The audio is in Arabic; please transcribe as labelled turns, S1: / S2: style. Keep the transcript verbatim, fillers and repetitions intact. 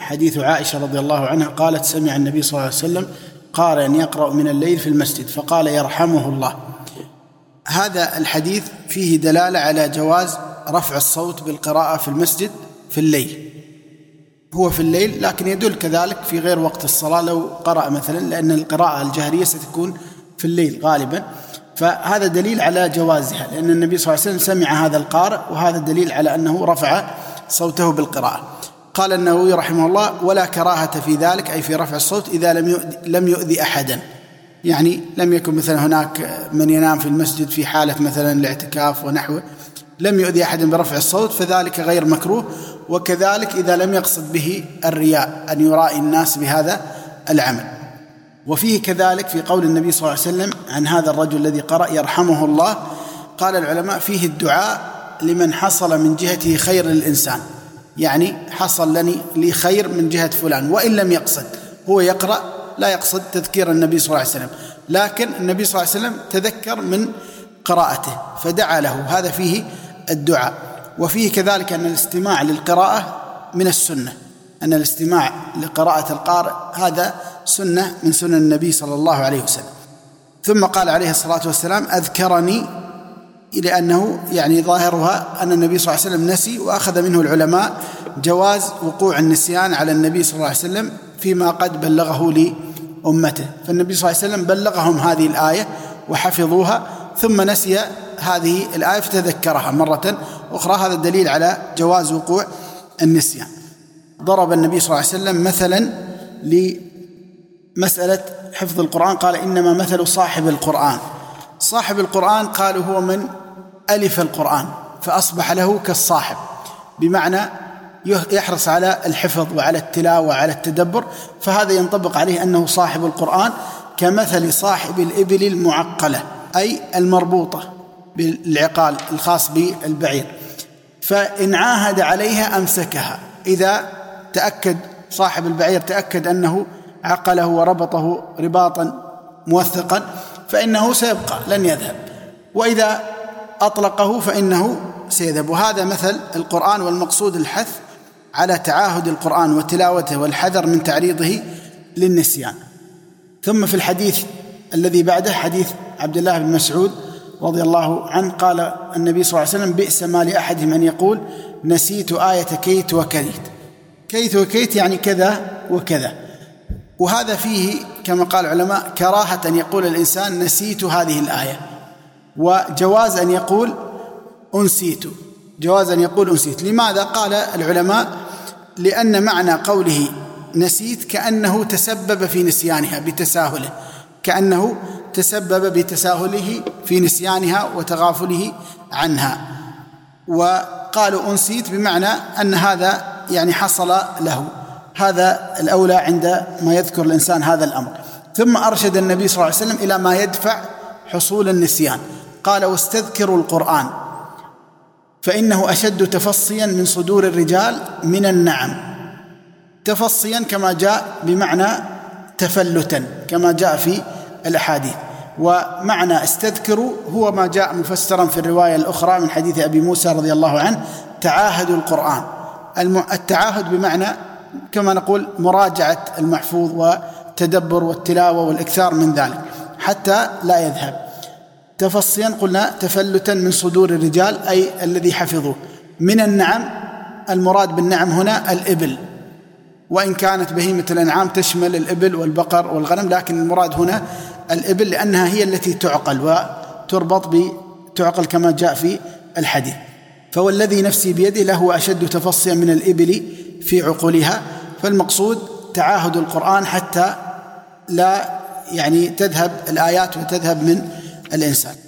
S1: حديث عائشة رضي الله عنها قالت: سمع النبي صلى الله عليه وسلم قارئا يقرأ من الليل في المسجد فقال: يرحمه الله. هذا الحديث فيه دلالة على جواز رفع الصوت بالقراءة في المسجد في الليل. هو في الليل، لكن يدل كذلك في غير وقت الصلاة لو قرأ مثلا، لأن القراءة الجهرية ستكون في الليل غالبا، فهذا دليل على جوازها، لأن النبي صلى الله عليه وسلم سمع هذا القارئ، وهذا دليل على أنه رفع صوته بالقراءة. قال النووي رحمه الله: ولا كراهة في ذلك، أي في رفع الصوت إذا لم يؤذي, لم يؤذي أحدا، يعني لم يكن مثلا هناك من ينام في المسجد في حالة مثلا الاعتكاف ونحوه، لم يؤذي أحدا برفع الصوت، فذلك غير مكروه. وكذلك إذا لم يقصد به الرياء، أن يرائي الناس بهذا العمل. وفيه كذلك في قول النبي صلى الله عليه وسلم عن هذا الرجل الذي قرأ: يرحمه الله، قال العلماء: فيه الدعاء لمن حصل من جهته خير للإنسان، يعني حصل لي لي خير من جهة فلان، وإن لم يقصد، هو يقرأ لا يقصد تذكير النبي صلى الله عليه وسلم، لكن النبي صلى الله عليه وسلم تذكر من قراءته فدعا له، هذا فيه الدعاء. وفيه كذلك أن الاستماع للقراءة من السنة، أن الاستماع لقراءة القارئ هذا سنة من سنن النبي صلى الله عليه وسلم. ثم قال عليه الصلاة والسلام: أذكرني، لأنه يعني ظاهرها أن النبي صلى الله عليه وسلم نسي، وأخذ منه العلماء جواز وقوع النسيان على النبي صلى الله عليه وسلم فيما قد بلغه لأمته، فالنبي صلى الله عليه وسلم بلغهم هذه الآية وحفظوها، ثم نسي هذه الآية فتذكرها مرة أخرى، هذا الدليل على جواز وقوع النسيان. ضرب النبي صلى الله عليه وسلم مثلا لمسألة حفظ القرآن، قال: إنما مثل صاحب القرآن. صاحب القرآن قالوا هو من ألف القرآن فأصبح له كالصاحب، بمعنى يحرص على الحفظ وعلى التلاوة وعلى التدبر، فهذا ينطبق عليه أنه صاحب القرآن، كمثل صاحب الإبل المعقلة، أي المربوطة بالعقال الخاص بالبعير، فإن عاهد عليها أمسكها، إذا تأكد صاحب البعير تأكد أنه عقله وربطه رباطا موثقا فإنه سيبقى لن يذهب، وإذا أطلقه فإنه سيذهب. وهذا مثل القرآن، والمقصود الحث على تعاهد القرآن وتلاوته والحذر من تعريضه للنسيان. ثم في الحديث الذي بعده حديث عبد الله بن مسعود رضي الله عنه قال النبي صلى الله عليه وسلم: بئس ما لأحدهم أن يقول نسيت آية كيت وكيت. كيت وكيت يعني كذا وكذا، وهذا فيه كما قال العلماء كراهة أن يقول الإنسان نسيت هذه الآية، وجواز أن يقول أنسيت، جواز أن يقول أنسيت. لماذا؟ قال العلماء: لأن معنى قوله نسيت كأنه تسبب في نسيانها بتساهله، كأنه تسبب بتساهله في نسيانها وتغافله عنها، وقالوا أنسيت بمعنى أن هذا يعني حصل له، هذا الأولى عندما يذكر الإنسان هذا الأمر. ثم أرشد النبي صلى الله عليه وسلم إلى ما يدفع حصول النسيان، قال: واستذكروا القرآن فإنه أشد تفصيا من صدور الرجال من النعم. تفصيا كما جاء بمعنى تفلتا كما جاء في الأحاديث، ومعنى استذكروا هو ما جاء مفسرا في الرواية الأخرى من حديث أبي موسى رضي الله عنه: تعاهدوا القرآن. التعاهد بمعنى كما نقول مراجعة المحفوظ والتدبر والتلاوة والإكثار من ذلك حتى لا يذهب. تفصيا قلنا تفلتا من صدور الرجال، أي الذي حفظوه. من النعم، المراد بالنعم هنا الإبل، وإن كانت بهيمة الأنعام تشمل الإبل والبقر والغنم، لكن المراد هنا الإبل لأنها هي التي تعقل وتربط بتعقل كما جاء في الحديث. فوالذي نفسي بيده لهو أشد تفصيا من الإبل في عقولها. فالمقصود تعاهد القرآن حتى لا يعني تذهب الآيات وتذهب من الإنسان.